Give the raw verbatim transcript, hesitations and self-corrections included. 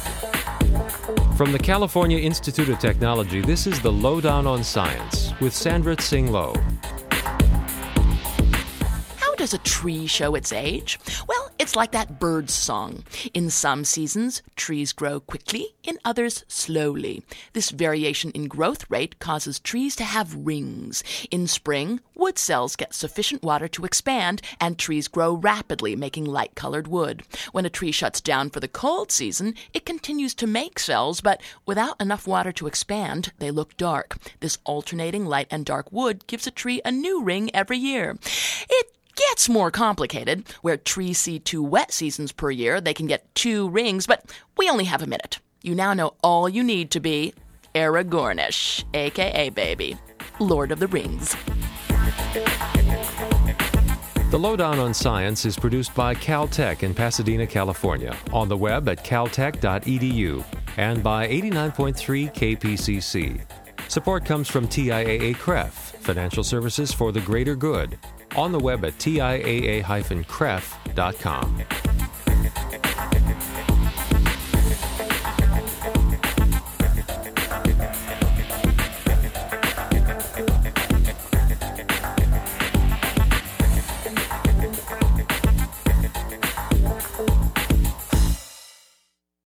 From the California Institute of Technology, this is the Lowdown on Science with Sandra Tsing Loh. How does a tree show its age? Well, it's like that bird's song. In some seasons, trees grow quickly, in others slowly. This variation in growth rate causes trees to have rings. In spring, wood cells get sufficient water to expand, and trees grow rapidly, making light-colored wood. When a tree shuts down for the cold season, it continues to make cells, but without enough water to expand, they look dark. This alternating light and dark wood gives a tree a new ring every year. It gets more complicated. Where trees see two wet seasons per year, they can get two rings, but we only have a minute. You now know all you need to be Aragornish, a k a. Baby, Lord of the Rings. The Lowdown on Science is produced by Caltech in Pasadena, California, on the web at caltech dot e d u, and by eighty-nine point three K P C C. Support comes from T I A A C R E F, Financial Services for the Greater Good, on the web at T I A A dash C R E F dot com.